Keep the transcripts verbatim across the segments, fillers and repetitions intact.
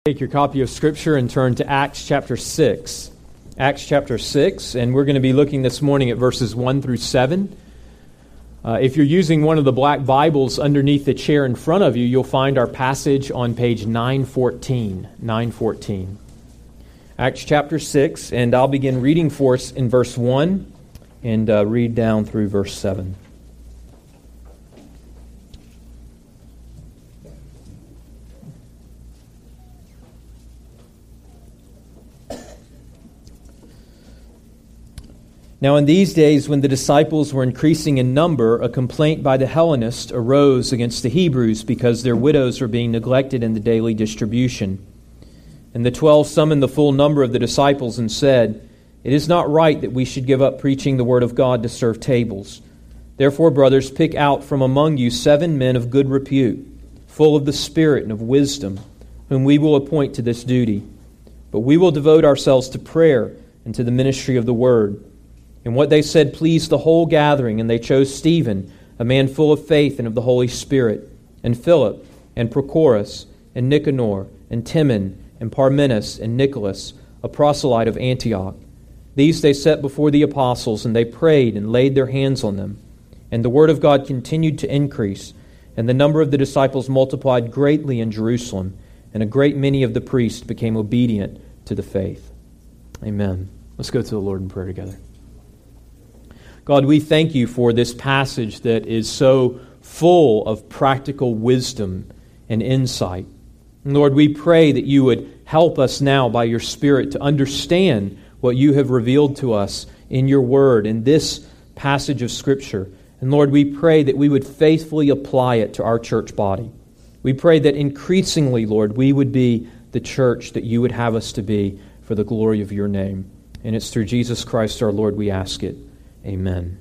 Take your copy of Scripture and turn to Acts chapter six. Acts chapter six, and we're going to be looking this morning at verses one through seven. Uh, if you're using one of the black Bibles underneath the chair in front of you, you'll find our passage on page nine fourteen. nine fourteen. Acts chapter six, and I'll begin reading for us in verse one and uh, read down through verse seven. Now in these days, when the disciples were increasing in number, a complaint by the Hellenists arose against the Hebrews because their widows were being neglected in the daily distribution. And the twelve summoned the full number of the disciples and said, "It is not right that we should give up preaching the word of God to serve tables. Therefore, brothers, pick out from among you seven men of good repute, full of the Spirit and of wisdom, whom we will appoint to this duty. But we will devote ourselves to prayer and to the ministry of the word." And what they said pleased the whole gathering, and they chose Stephen, a man full of faith and of the Holy Spirit, and Philip, and Prochorus, and Nicanor, and Timon, and Parmenas, and Nicholas, a proselyte of Antioch. These they set before the apostles, and they prayed and laid their hands on them. And the word of God continued to increase, and the number of the disciples multiplied greatly in Jerusalem, and a great many of the priests became obedient to the faith. Amen. Let's go to the Lord in prayer together. God, we thank you for this passage that is so full of practical wisdom and insight. And Lord, we pray that you would help us now by your Spirit to understand what you have revealed to us in your word, in this passage of Scripture. And Lord, we pray that we would faithfully apply it to our church body. We pray that increasingly, Lord, we would be the church that you would have us to be for the glory of your name. And it's through Jesus Christ our Lord we ask it. Amen.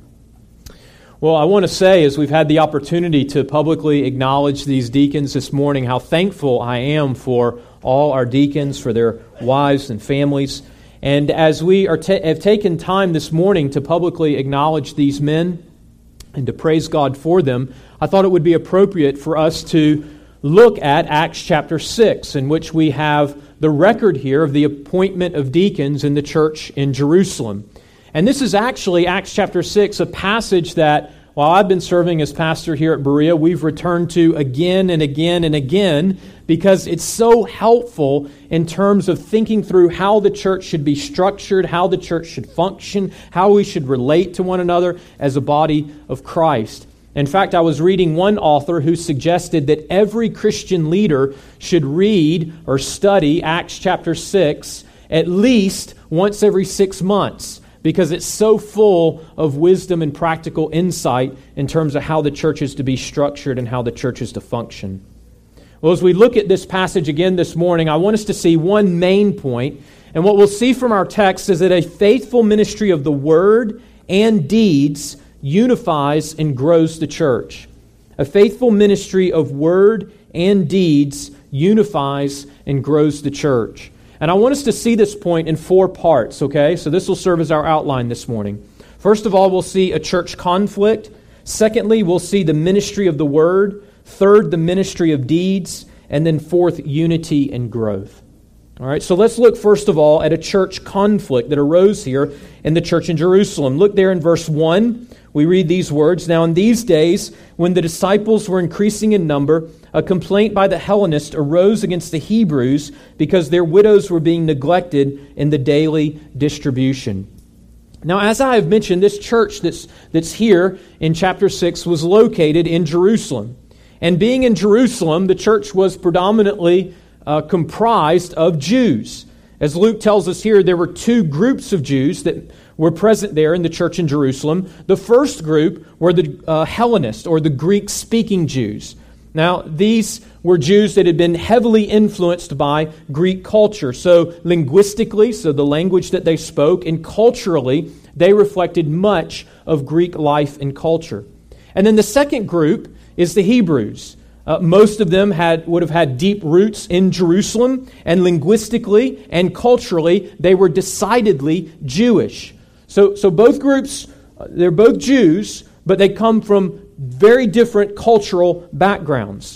Well, I want to say, as we've had the opportunity to publicly acknowledge these deacons this morning, how thankful I am for all our deacons, for their wives and families. And as we are ta- have taken time this morning to publicly acknowledge these men and to praise God for them, I thought it would be appropriate for us to look at Acts chapter six, in which we have the record here of the appointment of deacons in the church in Jerusalem. And this is actually, Acts chapter six, a passage that, while I've been serving as pastor here at Berea, we've returned to again and again and again because it's so helpful in terms of thinking through how the church should be structured, how the church should function, how we should relate to one another as a body of Christ. In fact, I was reading one author who suggested that every Christian leader should read or study Acts chapter six at least once every six months. Because it's so full of wisdom and practical insight in terms of how the church is to be structured and how the church is to function. Well, as we look at this passage again this morning, I want us to see one main point. And what we'll see from our text is that a faithful ministry of the word and deeds unifies and grows the church. A faithful ministry of word and deeds unifies and grows the church. And I want us to see this point in four parts, okay? So this will serve as our outline this morning. First of all, we'll see a church conflict. Secondly, we'll see the ministry of the word. Third, the ministry of deeds. And then fourth, unity and growth. All right, so let's look first of all at a church conflict that arose here in the church in Jerusalem. Look there in verse one. We read these words, "Now in these days, when the disciples were increasing in number, a complaint by the Hellenists arose against the Hebrews because their widows were being neglected in the daily distribution." Now, as I have mentioned, this church that's, that's here in chapter six was located in Jerusalem. And being in Jerusalem, the church was predominantly uh, comprised of Jews. As Luke tells us here, there were two groups of Jews that were present there in the church in Jerusalem. The first group were the uh, Hellenists, or the Greek-speaking Jews. Now, these were Jews that had been heavily influenced by Greek culture. So linguistically, so the language that they spoke, and culturally, they reflected much of Greek life and culture. And then the second group is the Hebrews. Uh, most of them had would have had deep roots in Jerusalem, and linguistically and culturally, they were decidedly Jewish. So, so both groups, uh, they're both Jews, but they come from very different cultural backgrounds.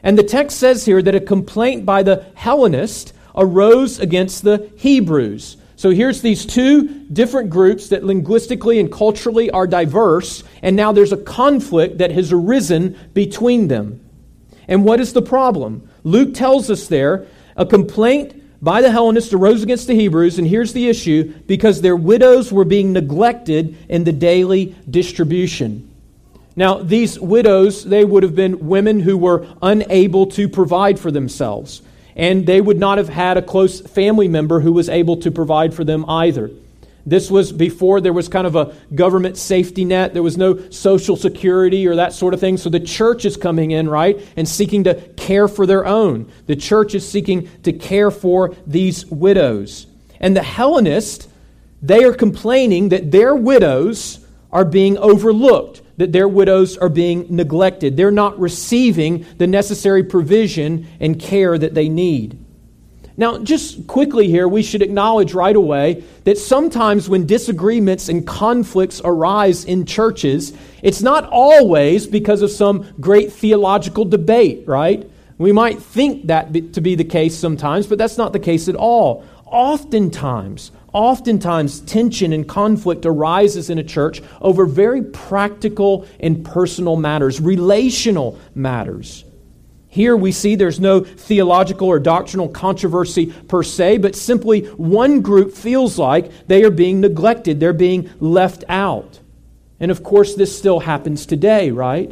And the text says here that a complaint by the Hellenists arose against the Hebrews. So here's these two different groups that linguistically and culturally are diverse, and now there's a conflict that has arisen between them. And what is the problem? Luke tells us there, a complaint by the Hellenists arose against the Hebrews, and here's the issue, because their widows were being neglected in the daily distribution. Now, these widows, they would have been women who were unable to provide for themselves. And they would not have had a close family member who was able to provide for them either. This was before there was kind of a government safety net. There was no social security or that sort of thing. So the church is coming in, right, and seeking to care for their own. The church is seeking to care for these widows. And the Hellenists, they are complaining that their widows are being overlooked, that their widows are being neglected. They're not receiving the necessary provision and care that they need. Now, just quickly here, we should acknowledge right away that sometimes when disagreements and conflicts arise in churches, it's not always because of some great theological debate, right? We might think that to be the case sometimes, but that's not the case at all. Oftentimes, Oftentimes, tension and conflict arises in a church over very practical and personal matters, relational matters. Here we see there's no theological or doctrinal controversy per se, but simply one group feels like they are being neglected, they're being left out. And of course, this still happens today, right?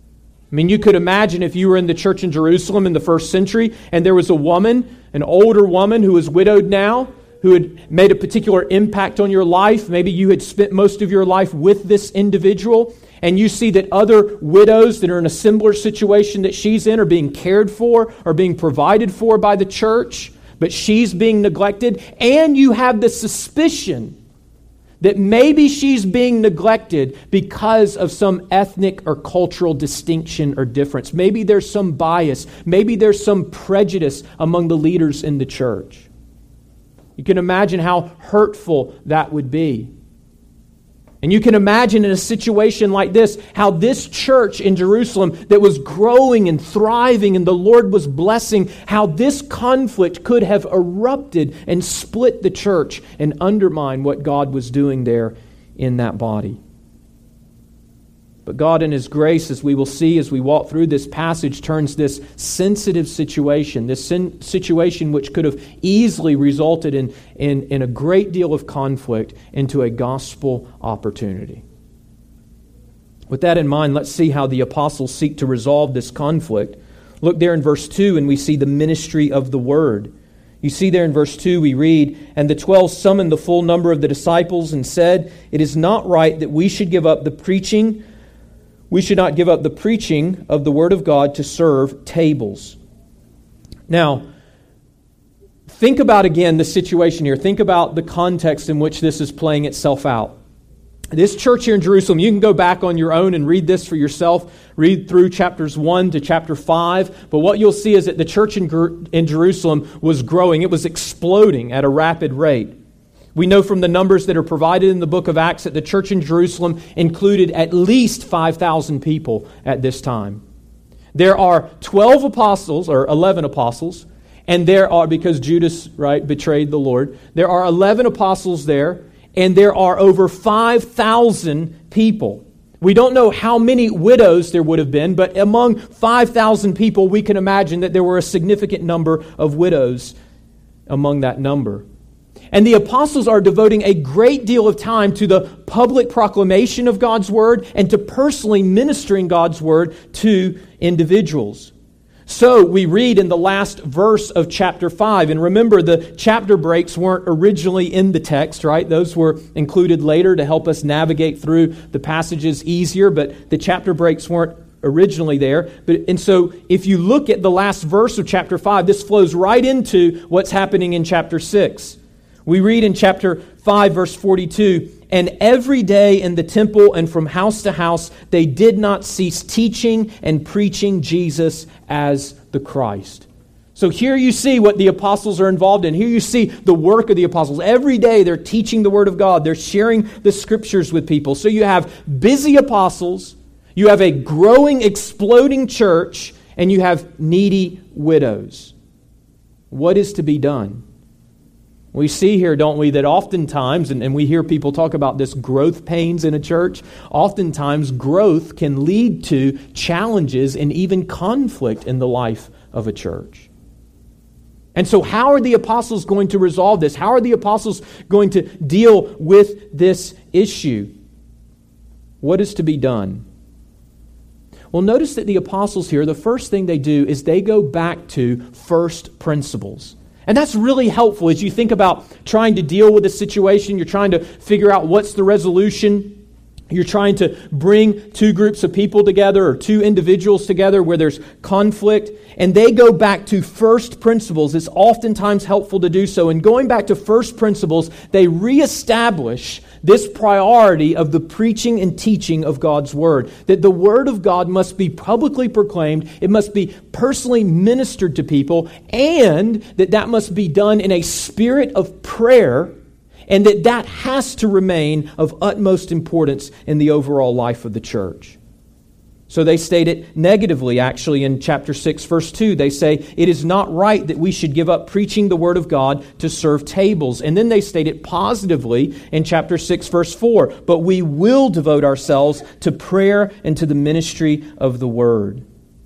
I mean, you could imagine if you were in the church in Jerusalem in the first century and there was a woman, an older woman who is widowed now, who had made a particular impact on your life. Maybe you had spent most of your life with this individual, and you see that other widows that are in a similar situation that she's in are being cared for or being provided for by the church, but she's being neglected, and you have the suspicion that maybe she's being neglected because of some ethnic or cultural distinction or difference. Maybe there's some bias. Maybe there's some prejudice among the leaders in the church. You can imagine how hurtful that would be. And you can imagine in a situation like this, how this church in Jerusalem that was growing and thriving and the Lord was blessing, how this conflict could have erupted and split the church and undermine what God was doing there in that body. But God in His grace, as we will see as we walk through this passage, turns this sensitive situation, this sin- situation which could have easily resulted in, in, in a great deal of conflict, into a gospel opportunity. With that in mind, let's see how the apostles seek to resolve this conflict. Look there in verse two, and we see the ministry of the word. You see there in verse two, we read, "And the twelve summoned the full number of the disciples and said, 'It is not right that we should give up the preaching We should not give up the preaching of the Word of God to serve tables.'" Now, think about again the situation here. Think about the context in which this is playing itself out. This church here in Jerusalem, you can go back on your own and read this for yourself. Read through chapters one to chapter five. But what you'll see is that the church in, in Jerusalem was growing. It was exploding at a rapid rate. We know from the numbers that are provided in the book of Acts that the church in Jerusalem included at least five thousand people at this time. There are twelve apostles, or eleven apostles, and there are, because Judas, right, betrayed the Lord, there are eleven apostles there, and there are over five thousand people. We don't know how many widows there would have been, but among five thousand people, we can imagine that there were a significant number of widows among that number. And the apostles are devoting a great deal of time to the public proclamation of God's Word and to personally ministering God's Word to individuals. So we read in the last verse of chapter five, and remember the chapter breaks weren't originally in the text, right? Those were included later to help us navigate through the passages easier, but the chapter breaks weren't originally there. But and so if you look at the last verse of chapter five, this flows right into what's happening in chapter six. We read in chapter five, verse forty-two, "And every day in the temple and from house to house, they did not cease teaching and preaching Jesus as the Christ." So here you see what the apostles are involved in. Here you see the work of the apostles. Every day they're teaching the Word of God. They're sharing the Scriptures with people. So you have busy apostles, you have a growing, exploding church, and you have needy widows. What is to be done? We see here, don't we, that oftentimes, and, and we hear people talk about this growth pains in a church, oftentimes growth can lead to challenges and even conflict in the life of a church. And so how are the apostles going to resolve this? How are the apostles going to deal with this issue? What is to be done? Well, notice that the apostles here, the first thing they do is they go back to first principles. And that's really helpful as you think about trying to deal with a situation. You're trying to figure out what's the resolution. You're trying to bring two groups of people together or two individuals together where there's conflict. And they go back to first principles. It's oftentimes helpful to do so. And going back to first principles, they reestablish this priority of the preaching and teaching of God's Word. That the Word of God must be publicly proclaimed, it must be personally ministered to people, and that that must be done in a spirit of prayer, and that that has to remain of utmost importance in the overall life of the church. So they state it negatively, actually, in chapter six, verse two. They say, it is not right that we should give up preaching the Word of God to serve tables. And then they state it positively in chapter six, verse four. But we will devote ourselves to prayer and to the ministry of the Word.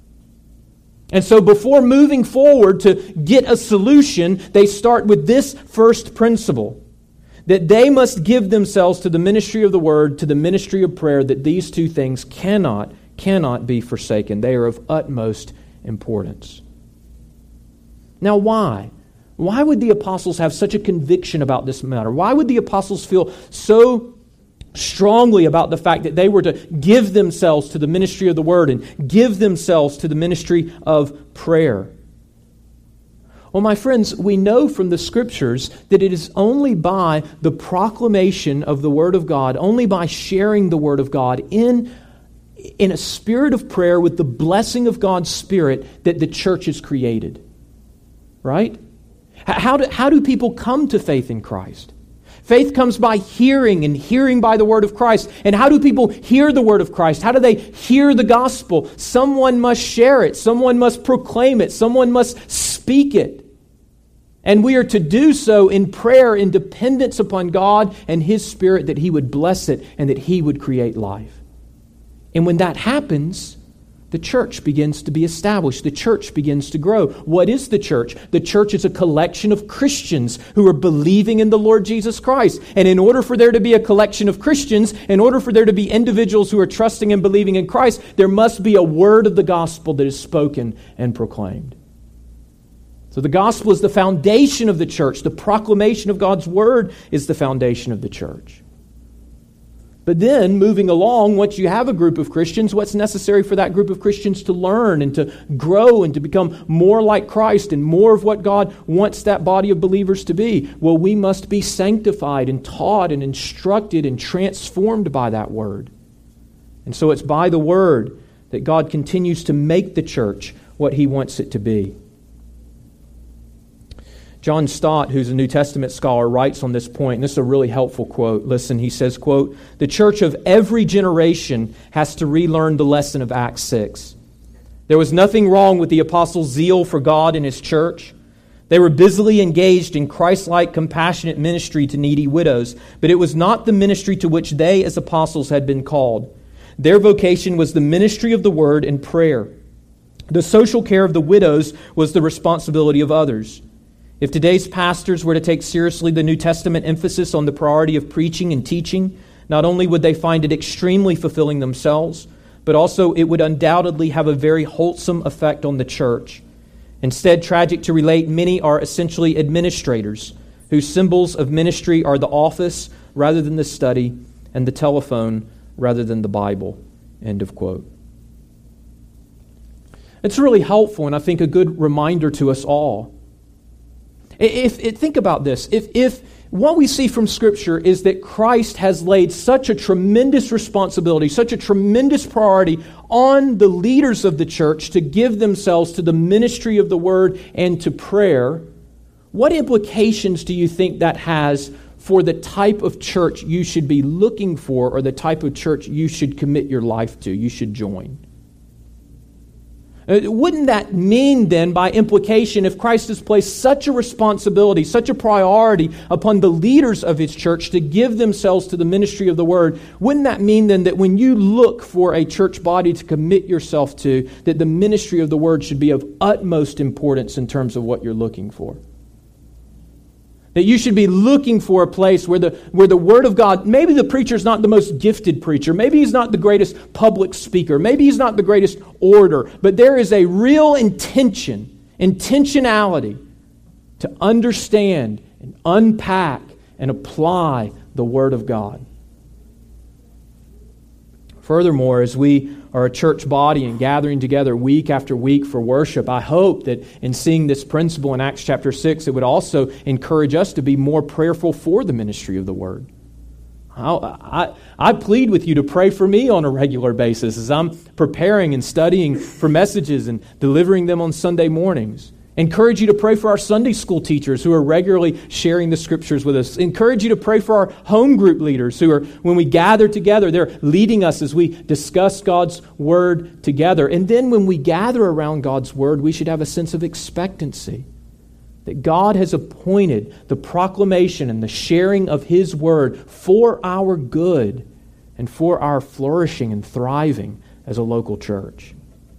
And so before moving forward to get a solution, they start with this first principle. That they must give themselves to the ministry of the Word, to the ministry of prayer, that these two things cannot cannot be forsaken. They are of utmost importance. Now, why? Why would the apostles have such a conviction about this matter? Why would the apostles feel so strongly about the fact that they were to give themselves to the ministry of the Word and give themselves to the ministry of prayer? Well, my friends, we know from the Scriptures that it is only by the proclamation of the Word of God, only by sharing the Word of God in in a spirit of prayer with the blessing of God's Spirit that the church is created. Right? How do, how do people come to faith in Christ? Faith comes by hearing, and hearing by the Word of Christ. And how do people hear the Word of Christ? How do they hear the gospel? Someone must share it. Someone must proclaim it. Someone must speak it. And we are to do so in prayer, in dependence upon God and His Spirit, that He would bless it and that He would create life. And when that happens, the church begins to be established. The church begins to grow. What is the church? The church is a collection of Christians who are believing in the Lord Jesus Christ. And in order for there to be a collection of Christians, in order for there to be individuals who are trusting and believing in Christ, there must be a word of the gospel that is spoken and proclaimed. So the gospel is the foundation of the church. The proclamation of God's word is the foundation of the church. But then, moving along, once you have a group of Christians, what's necessary for that group of Christians to learn and to grow and to become more like Christ and more of what God wants that body of believers to be? Well, we must be sanctified and taught and instructed and transformed by that word. And so it's by the word that God continues to make the church what He wants it to be. John Stott, who's a New Testament scholar, writes on this point, and this is a really helpful quote. Listen, he says, quote, "The church of every generation has to relearn the lesson of Acts six. There was nothing wrong with the apostles' zeal for God and His church. They were busily engaged in Christ-like, compassionate ministry to needy widows, but it was not the ministry to which they, as apostles, had been called. Their vocation was the ministry of the word and prayer. The social care of the widows was the responsibility of others. If today's pastors were to take seriously the New Testament emphasis on the priority of preaching and teaching, not only would they find it extremely fulfilling themselves, but also it would undoubtedly have a very wholesome effect on the church. Instead, tragic to relate, many are essentially administrators, whose symbols of ministry are the office rather than the study, and the telephone rather than the Bible." End of quote. It's really helpful, and I think a good reminder to us all. If, if think about this, if if what we see from Scripture is that Christ has laid such a tremendous responsibility, such a tremendous priority on the leaders of the church to give themselves to the ministry of the Word and to prayer, what implications do you think that has for the type of church you should be looking for, or the type of church you should commit your life to, you should join? Wouldn't that mean then, by implication, if Christ has placed such a responsibility, such a priority upon the leaders of His church to give themselves to the ministry of the Word, wouldn't that mean then that when you look for a church body to commit yourself to, that the ministry of the Word should be of utmost importance in terms of what you're looking for? That you should be looking for a place where the where the Word of God, maybe the preacher's not the most gifted preacher, maybe he's not the greatest public speaker, maybe he's not the greatest orator, but there is a real intention, intentionality to understand and unpack and apply the Word of God. Furthermore, as we are a church body and gathering together week after week for worship, I hope that in seeing this principle in Acts chapter six, it would also encourage us to be more prayerful for the ministry of the Word. I, I, I plead with you to pray for me on a regular basis as I'm preparing and studying for messages and delivering them on Sunday mornings. Encourage you to pray for our Sunday school teachers who are regularly sharing the Scriptures with us. Encourage you to pray for our home group leaders who are, when we gather together, they're leading us as we discuss God's Word together. And then when we gather around God's Word, we should have a sense of expectancy that God has appointed the proclamation and the sharing of His Word for our good and for our flourishing and thriving as a local church.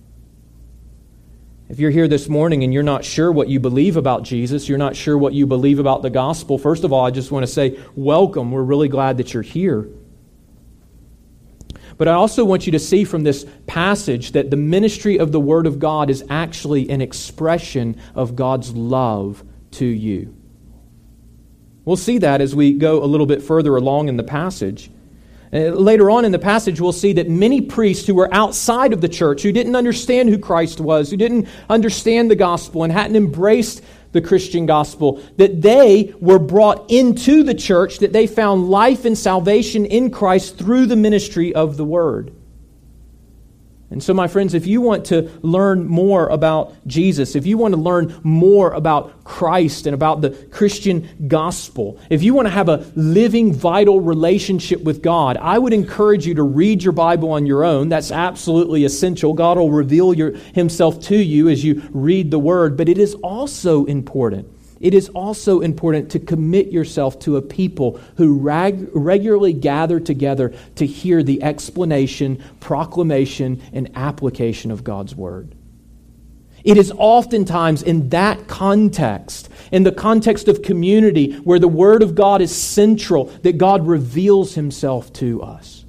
If you're here this morning and you're not sure what you believe about Jesus, you're not sure what you believe about the gospel, first of all, I just want to say, welcome. We're really glad that you're here. But I also want you to see from this passage that the ministry of the Word of God is actually an expression of God's love to you. We'll see that as we go a little bit further along in the passage. Uh, later on in the passage, we'll see that many priests who were outside of the church, who didn't understand who Christ was, who didn't understand the gospel and hadn't embraced the Christian gospel, that they were brought into the church, that they found life and salvation in Christ through the ministry of the Word. And so, my friends, if you want to learn more about Jesus, if you want to learn more about Christ and about the Christian gospel, if you want to have a living, vital relationship with God, I would encourage you to read your Bible on your own. That's absolutely essential. God will reveal your, Himself to you as you read the Word. But it is also important. It is also important to commit yourself to a people who reg- regularly gather together to hear the explanation, proclamation, and application of God's Word. It is oftentimes in that context, in the context of community, where the Word of God is central, that God reveals Himself to us.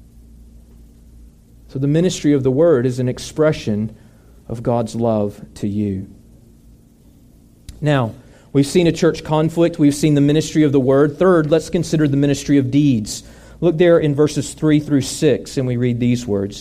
So the ministry of the Word is an expression of God's love to you. Now, we've seen a church conflict. We've seen the ministry of the Word. Third, let's consider the ministry of deeds. Look there in verses three through six, and we read these words.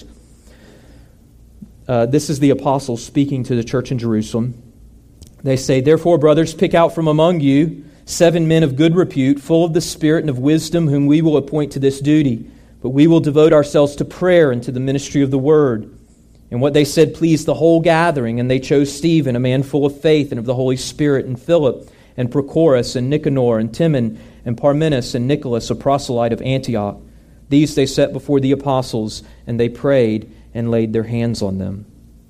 Uh, this is the apostles speaking to the church in Jerusalem. They say, "Therefore, brothers, pick out from among you seven men of good repute, full of the Spirit and of wisdom, whom we will appoint to this duty. But we will devote ourselves to prayer and to the ministry of the Word." And what they said pleased the whole gathering, and they chose Stephen, a man full of faith and of the Holy Spirit, and Philip, and Prochorus, and Nicanor, and Timon, and Parmenas, and Nicholas, a proselyte of Antioch. These they set before the apostles, and they prayed and laid their hands on them.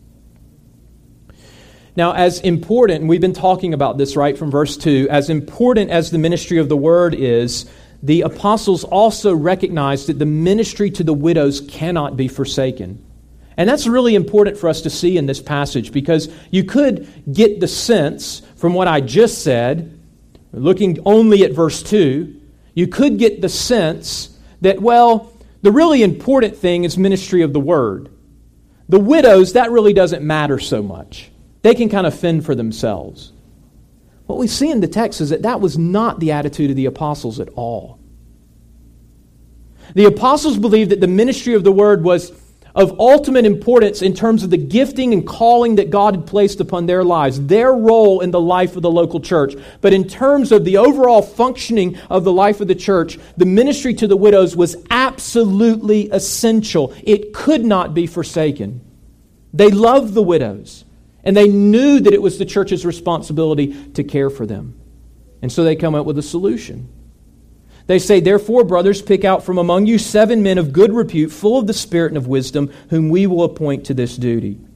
Now, as important, and we've been talking about this right from verse two, as important as the ministry of the Word is, the apostles also recognized that the ministry to the widows cannot be forsaken. And that's really important for us to see in this passage, because you could get the sense from what I just said, looking only at verse two, you could get the sense that, well, the really important thing is ministry of the Word. The widows, that really doesn't matter so much. They can kind of fend for themselves. What we see in the text is that that was not the attitude of the apostles at all. The apostles believed that the ministry of the Word was of ultimate importance in terms of the gifting and calling that God had placed upon their lives, their role in the life of the local church. But in terms of the overall functioning of the life of the church, the ministry to the widows was absolutely essential. It could not be forsaken. They loved the widows, and they knew that it was the church's responsibility to care for them. And so they come up with a solution. They say, "Therefore, brothers, pick out from among you seven men of good repute, full of the Spirit and of wisdom, whom we will appoint to this duty."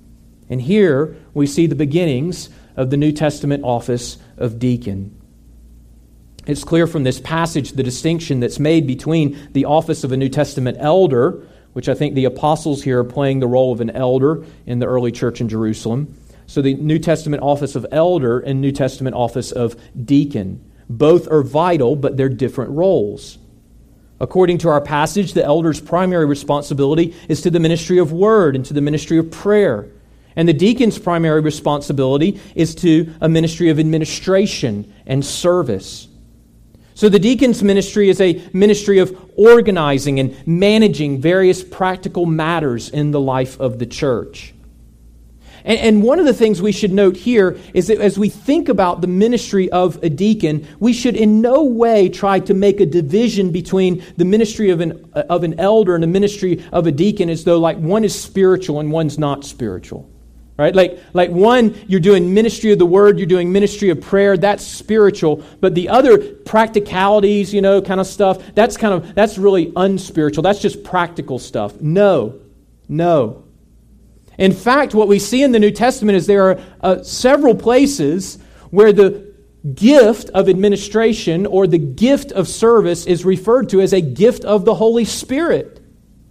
And here we see the beginnings of the New Testament office of deacon. It's clear from this passage the distinction that's made between the office of a New Testament elder, which I think the apostles here are playing the role of an elder in the early church in Jerusalem. So the New Testament office of elder and New Testament office of deacon. Both are vital, but they're different roles. According to our passage, the elder's primary responsibility is to the ministry of word and to the ministry of prayer. And the deacon's primary responsibility is to a ministry of administration and service. So the deacon's ministry is a ministry of organizing and managing various practical matters in the life of the church. And, and one of the things we should note here is that as we think about the ministry of a deacon, we should in no way try to make a division between the ministry of an, of an elder and the ministry of a deacon as though like one is spiritual and one's not spiritual. Right? Like, like one, you're doing ministry of the word, you're doing ministry of prayer, that's spiritual. But the other practicalities, you know, kind of stuff, that's kind of, that's really unspiritual. That's just practical stuff. No, no. In fact, what we see in the New Testament is there are uh, several places where the gift of administration or the gift of service is referred to as a gift of the Holy Spirit.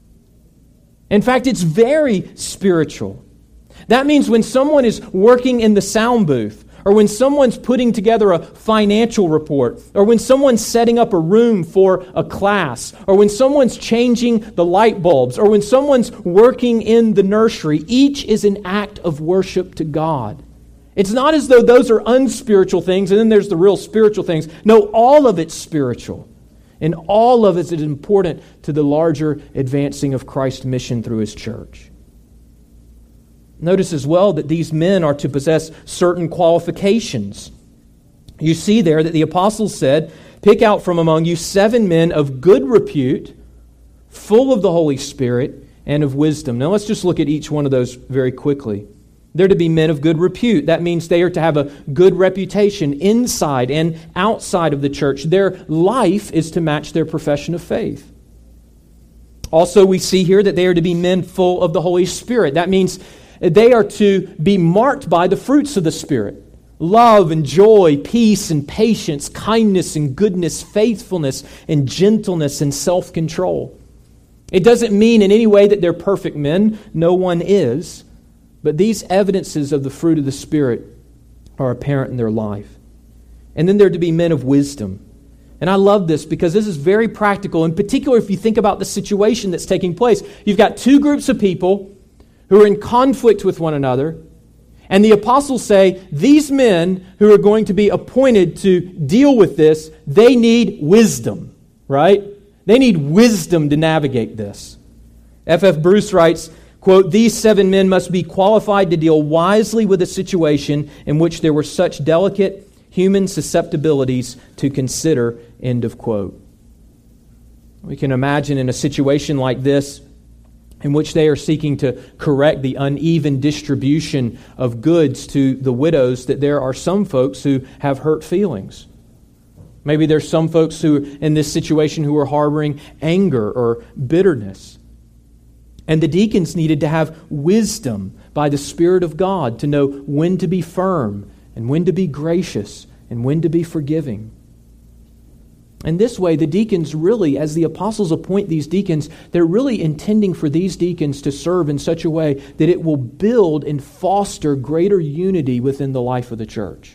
In fact, it's very spiritual. That means when someone is working in the sound booth, or when someone's putting together a financial report, or when someone's setting up a room for a class, or when someone's changing the light bulbs, or when someone's working in the nursery, each is an act of worship to God. It's not as though those are unspiritual things, and then there's the real spiritual things. No, all of it's spiritual. And all of it is important to the larger advancing of Christ's mission through His church. Notice as well that these men are to possess certain qualifications. You see there that the apostles said, "Pick out from among you seven men of good repute, full of the Holy Spirit and of wisdom." Now let's just look at each one of those very quickly. They're to be men of good repute. That means they are to have a good reputation inside and outside of the church. Their life is to match their profession of faith. Also, we see here that they are to be men full of the Holy Spirit. That means they are to be marked by the fruits of the Spirit. Love and joy, peace and patience, kindness and goodness, faithfulness and gentleness and self-control. It doesn't mean in any way that they're perfect men. No one is. But these evidences of the fruit of the Spirit are apparent in their life. And then they're to be men of wisdom. And I love this because this is very practical. In particular, if you think about the situation that's taking place. You've got two groups of people who are in conflict with one another. And the apostles say, these men who are going to be appointed to deal with this, they need wisdom, right? They need wisdom to navigate this. F F Bruce writes, quote, "These seven men must be qualified to deal wisely with a situation in which there were such delicate human susceptibilities to consider," end of quote. We can imagine in a situation like this, in which they are seeking to correct the uneven distribution of goods to the widows, that there are some folks who have hurt feelings. Maybe there's some folks who, in this situation, who are harboring anger or bitterness. And the deacons needed to have wisdom by the Spirit of God to know when to be firm and when to be gracious and when to be forgiving. And this way, the deacons really, as the apostles appoint these deacons, they're really intending for these deacons to serve in such a way that it will build and foster greater unity within the life of the church.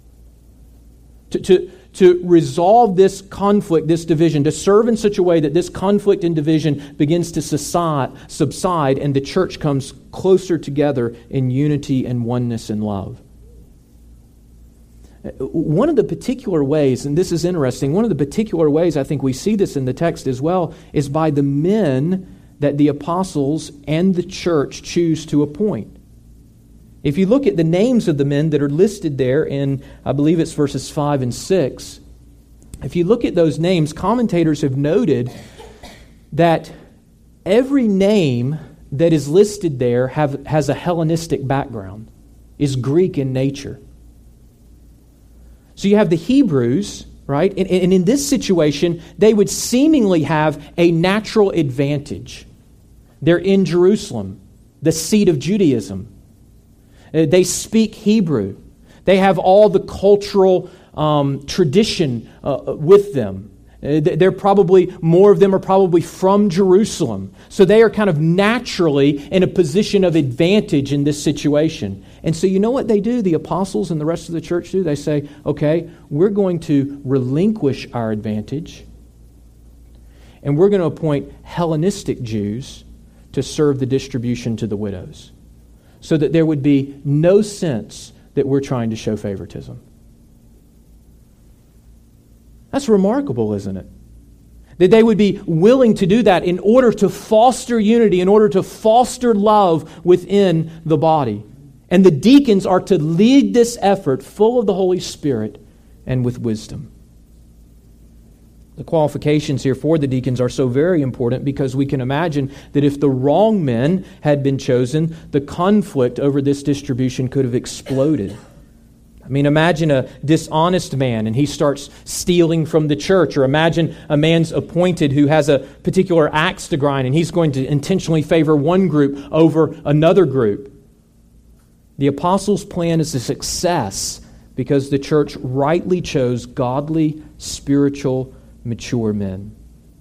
To, to, to resolve this conflict, this division, to serve in such a way that this conflict and division begins to subside and the church comes closer together in unity and oneness and love. One of the particular ways, and this is interesting, one of the particular ways I think we see this in the text as well is by the men that the apostles and the church choose to appoint. If you look at the names of the men that are listed there in, I believe it's verses five and six, if you look at those names, commentators have noted that every name that is listed there have, has a Hellenistic background, is Greek in nature. So you have the Hebrews, right? And, and in this situation, they would seemingly have a natural advantage. They're in Jerusalem, the seat of Judaism. Uh, They speak Hebrew. They have all the cultural um, tradition uh, with them. Uh, They're probably, more of them are probably from Jerusalem. So they are kind of naturally in a position of advantage in this situation. And so you know what they do? The apostles and the rest of the church do? They say, okay, we're going to relinquish our advantage and we're going to appoint Hellenistic Jews to serve the distribution to the widows, so that there would be no sense that we're trying to show favoritism. That's remarkable, isn't it? That they would be willing to do that in order to foster unity, in order to foster love within the body. And the deacons are to lead this effort full of the Holy Spirit and with wisdom. The qualifications here for the deacons are so very important because we can imagine that if the wrong men had been chosen, the conflict over this distribution could have exploded. I mean, imagine a dishonest man and he starts stealing from the church, or imagine a man's appointed who has a particular axe to grind and he's going to intentionally favor one group over another group. The apostles' plan is a success because the church rightly chose godly, spiritual, mature men.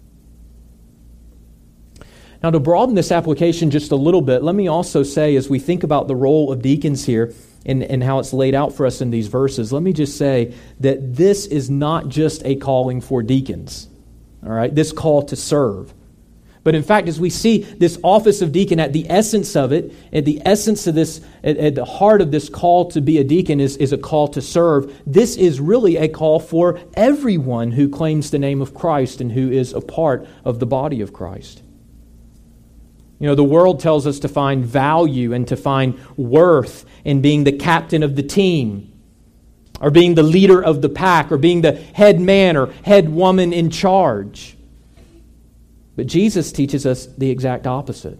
Now, to broaden this application just a little bit, let me also say, as we think about the role of deacons here and, and how it's laid out for us in these verses, let me just say that this is not just a calling for deacons, all right? This call to serve. But in fact, as we see this office of deacon, at the essence of it, at the essence of this, at, at the heart of this call to be a deacon is, is a call to serve. This is really a call for everyone who claims the name of Christ and who is a part of the body of Christ. You know, the world tells us to find value and to find worth in being the captain of the team, or being the leader of the pack, or being the head man or head woman in charge. But Jesus teaches us the exact opposite.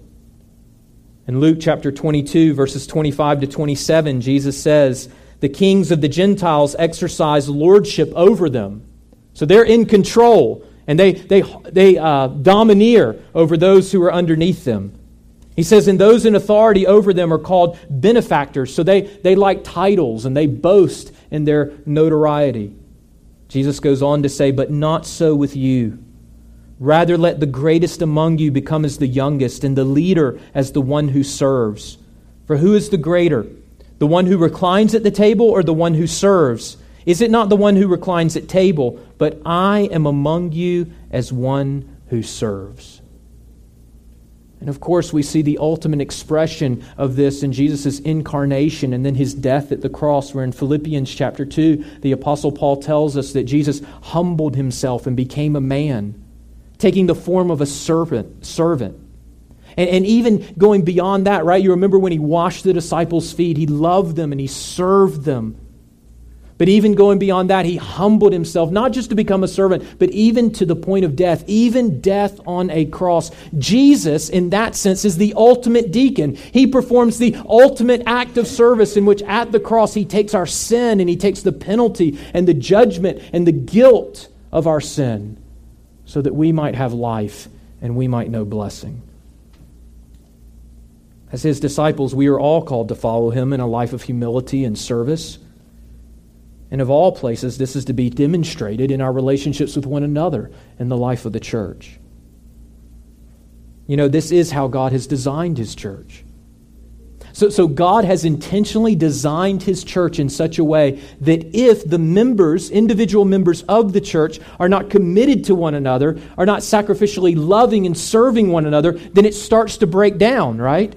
In Luke chapter twenty-two, verses twenty-five to twenty-seven, Jesus says, the kings of the Gentiles exercise lordship over them. So they're in control, and they, they, they uh, domineer over those who are underneath them. He says, and those in authority over them are called benefactors. So they, they like titles, and they boast in their notoriety. Jesus goes on to say, but not so with you. Rather, let the greatest among you become as the youngest, and the leader as the one who serves. For who is the greater, the one who reclines at the table or the one who serves? Is it not the one who reclines at table? But I am among you as one who serves. And of course, we see the ultimate expression of this in Jesus' incarnation and then His death at the cross, where in Philippians chapter two, the Apostle Paul tells us that Jesus humbled Himself and became a man, taking the form of a servant. servant. And, and even going beyond that, right? You remember when He washed the disciples' feet, He loved them and He served them. But even going beyond that, He humbled Himself, not just to become a servant, but even to the point of death, even death on a cross. Jesus, in that sense, is the ultimate deacon. He performs the ultimate act of service in which at the cross He takes our sin and He takes the penalty and the judgment and the guilt of our sin, so that we might have life and we might know blessing. As His disciples, we are all called to follow Him in a life of humility and service. And of all places, this is to be demonstrated in our relationships with one another in the life of the church. You know, this is how God has designed His church. So, so God has intentionally designed His church in such a way that if the members, individual members of the church, are not committed to one another, are not sacrificially loving and serving one another, then it starts to break down, right?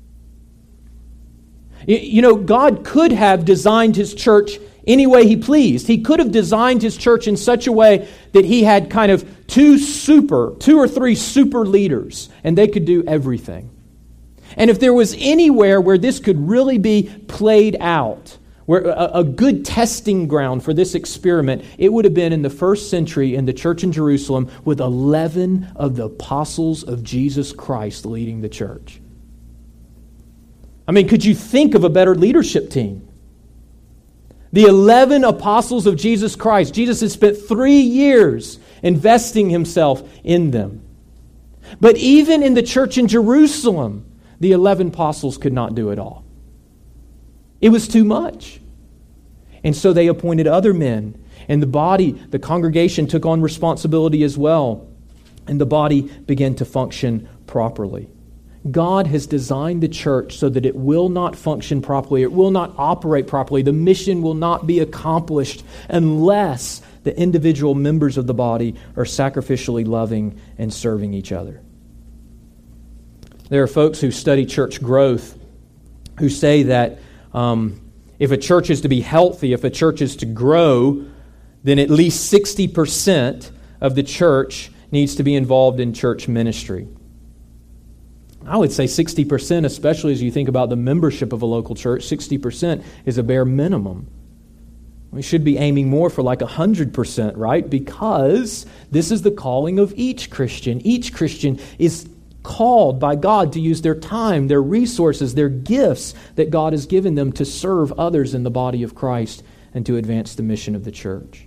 You, you know, God could have designed His church any way He pleased. He could have designed His church in such a way that He had kind of two super, two or three super leaders, and they could do everything. And if there was anywhere where this could really be played out, where a, a good testing ground for this experiment, it would have been in the first century in the church in Jerusalem with eleven of the apostles of Jesus Christ leading the church. I mean, could you think of a better leadership team? The eleven apostles of Jesus Christ. Jesus has spent three years investing Himself in them. But even in the church in Jerusalem, the eleven apostles could not do it all. It was too much. And so they appointed other men. And the body, the congregation took on responsibility as well. And the body began to function properly. God has designed the church so that it will not function properly. It will not operate properly. The mission will not be accomplished unless the individual members of the body are sacrificially loving and serving each other. There are folks who study church growth who say that um, if a church is to be healthy, if a church is to grow, then at least sixty percent of the church needs to be involved in church ministry. I would say sixty percent, especially as you think about the membership of a local church, sixty percent is a bare minimum. We should be aiming more for like one hundred percent, right? Because this is the calling of each Christian. Each Christian is called by God to use their time, their resources, their gifts that God has given them to serve others in the body of Christ and to advance the mission of the church.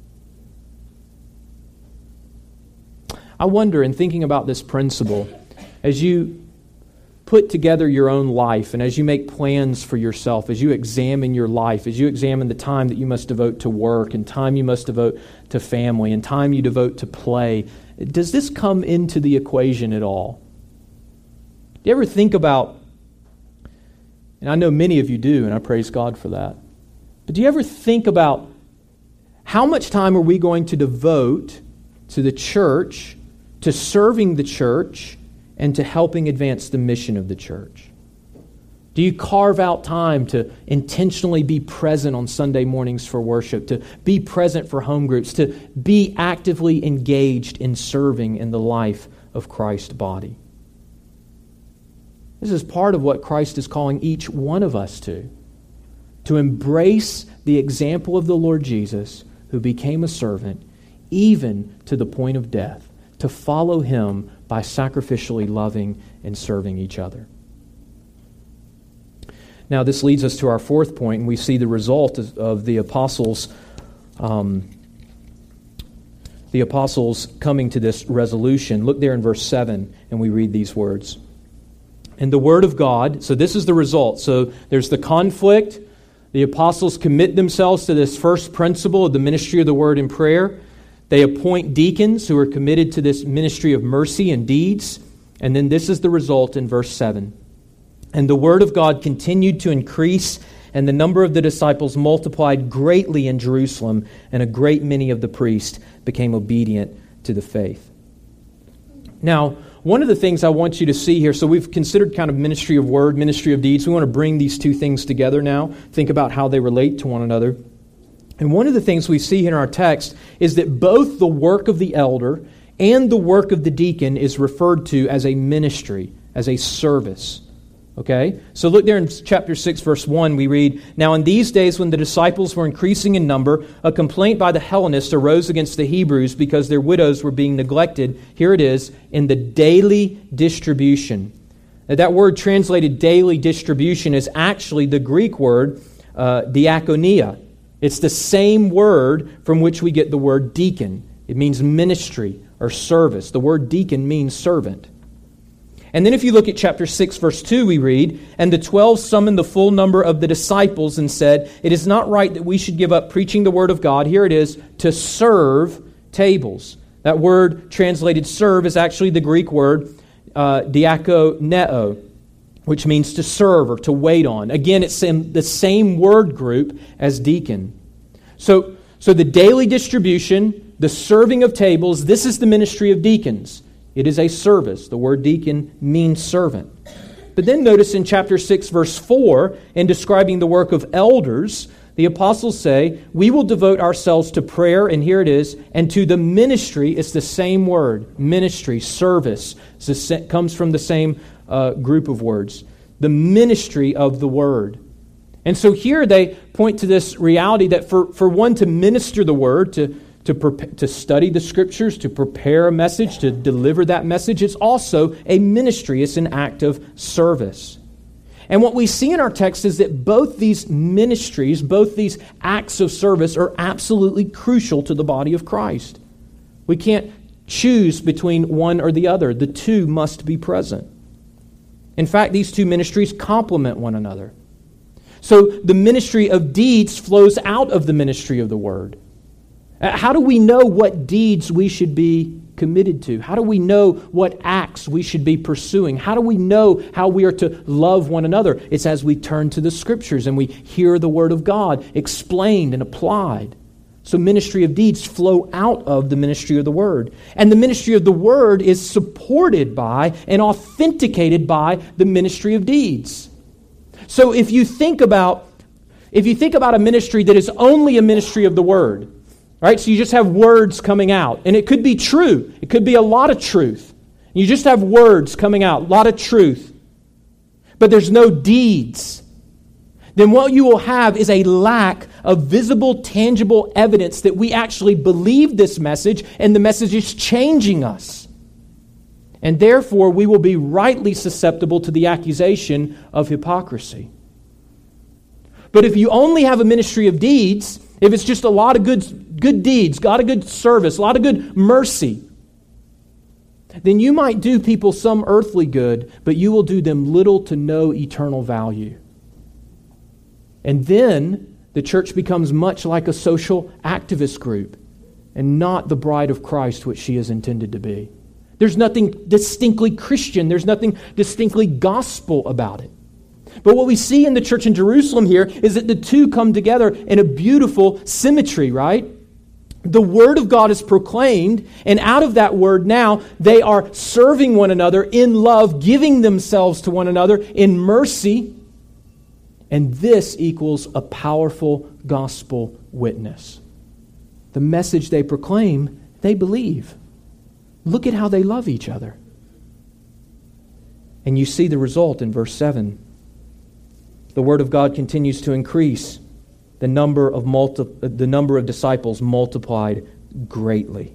I wonder, in thinking about this principle, as you put together your own life and as you make plans for yourself, as you examine your life, as you examine the time that you must devote to work and time you must devote to family and time you devote to play, does this come into the equation at all? Do you ever think about, and I know many of you do, and I praise God for that, but do you ever think about how much time are we going to devote to the church, to serving the church, and to helping advance the mission of the church? Do you carve out time to intentionally be present on Sunday mornings for worship, to be present for home groups, to be actively engaged in serving in the life of Christ's body? This is part of what Christ is calling each one of us to, to embrace the example of the Lord Jesus, who became a servant, even to the point of death, to follow Him by sacrificially loving and serving each other. Now, this leads us to our fourth point, and we see the result of, of the apostles, um, the apostles coming to this resolution. Look there in verse seven, and we read these words. And the word of God, so this is the result. So there's the conflict. The apostles commit themselves to this first principle of the ministry of the word and prayer. They appoint deacons who are committed to this ministry of mercy and deeds. And then this is the result in verse seven. And the word of God continued to increase, and the number of the disciples multiplied greatly in Jerusalem, and a great many of the priests became obedient to the faith. Now, one of the things I want you to see here, so we've considered kind of ministry of word, ministry of deeds. We want to bring these two things together now, think about how they relate to one another. And one of the things we see in our text is that both the work of the elder and the work of the deacon is referred to as a ministry, as a service. Okay? So look there in chapter six, verse one, we read, Now in these days when the disciples were increasing in number, a complaint by the Hellenists arose against the Hebrews because their widows were being neglected. Here it is, in the daily distribution. Now, that word translated daily distribution is actually the Greek word uh, diakonia. It's the same word from which we get the word deacon. It means ministry or service. The word deacon means servant. And then if you look at chapter six, verse two, we read, And the twelve summoned the full number of the disciples and said, It is not right that we should give up preaching the word of God. Here it is, to serve tables. That word translated serve is actually the Greek word uh, diakoneo, which means to serve or to wait on. Again, it's in the same word group as deacon. So, so the daily distribution, the serving of tables, this is the ministry of deacons. It is a service. The word deacon means servant. But then notice in chapter six, verse four, in describing the work of elders, the apostles say, we will devote ourselves to prayer, and here it is, and to the ministry. It's the same word, ministry, service. It comes from the same uh, group of words. The ministry of the word. And so here they point to this reality that for, for one to minister the word, to To, pre- to study the Scriptures, to prepare a message, to deliver that message. It's also a ministry. It's an act of service. And what we see in our text is that both these ministries, both these acts of service are absolutely crucial to the body of Christ. We can't choose between one or the other. The two must be present. In fact, these two ministries complement one another. So the ministry of deeds flows out of the ministry of the Word. How do we know what deeds we should be committed to? How do we know what acts we should be pursuing? How do we know how we are to love one another? It's as we turn to the Scriptures and we hear the Word of God explained and applied. So ministry of deeds flow out of the ministry of the Word. And the ministry of the Word is supported by and authenticated by the ministry of deeds. So if you think about if you think about a ministry that is only a ministry of the Word, right? So you just have words coming out. And it could be true. It could be a lot of truth. You just have words coming out, a lot of truth. But there's no deeds. Then what you will have is a lack of visible, tangible evidence that we actually believe this message and the message is changing us. And therefore, we will be rightly susceptible to the accusation of hypocrisy. But if you only have a ministry of deeds, if it's just a lot of good, good deeds, a lot of good service, a lot of good mercy, then you might do people some earthly good, but you will do them little to no eternal value. And then the church becomes much like a social activist group and not the bride of Christ, which she is intended to be. There's nothing distinctly Christian. There's nothing distinctly gospel about it. But what we see in the church in Jerusalem here is that the two come together in a beautiful symmetry, right? The Word of God is proclaimed, and out of that Word now, they are serving one another in love, giving themselves to one another in mercy. And this equals a powerful gospel witness. The message they proclaim, they believe. Look at how they love each other. And you see the result in verse seven. The Word of God continues to increase. The number of multi- the number of disciples multiplied greatly.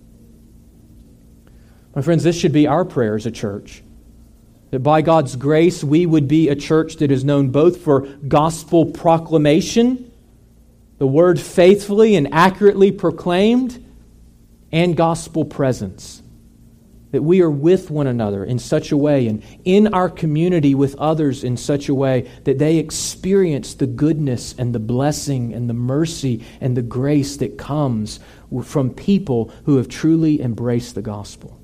My friends, this should be our prayer as a church. That by God's grace, we would be a church that is known both for gospel proclamation, the Word faithfully and accurately proclaimed, and gospel presence. That we are with one another in such a way and in our community with others in such a way that they experience the goodness and the blessing and the mercy and the grace that comes from people who have truly embraced the gospel.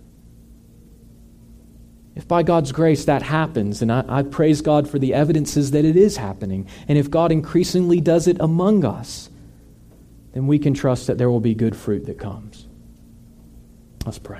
If by God's grace that happens, and I, I praise God for the evidences that it is happening, and if God increasingly does it among us, then we can trust that there will be good fruit that comes. Let's pray.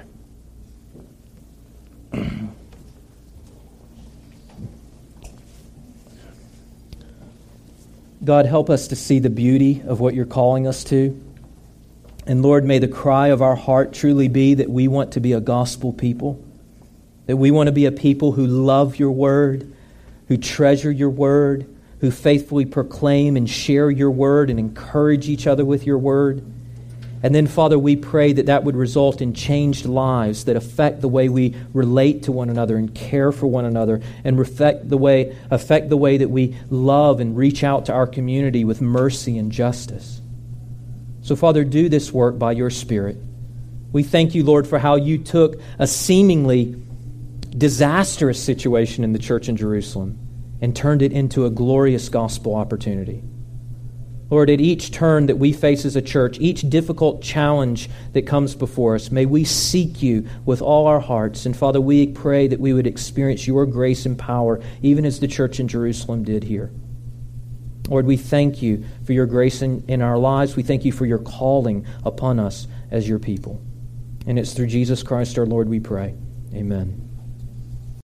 God, help us to see the beauty of what you're calling us to. And Lord, may the cry of our heart truly be that we want to be a gospel people, that we want to be a people who love your word, who treasure your word, who faithfully proclaim and share your word and encourage each other with your word. And then, Father, we pray that that would result in changed lives that affect the way we relate to one another and care for one another and affect the way, affect the way that we love and reach out to our community with mercy and justice. So, Father, do this work by your Spirit. We thank you, Lord, for how you took a seemingly disastrous situation in the church in Jerusalem and turned it into a glorious gospel opportunity. Lord, at each turn that we face as a church, each difficult challenge that comes before us, may we seek you with all our hearts. And Father, we pray that we would experience your grace and power, even as the church in Jerusalem did here. Lord, we thank you for your grace in, in our lives. We thank you for your calling upon us as your people. And it's through Jesus Christ our Lord we pray. Amen.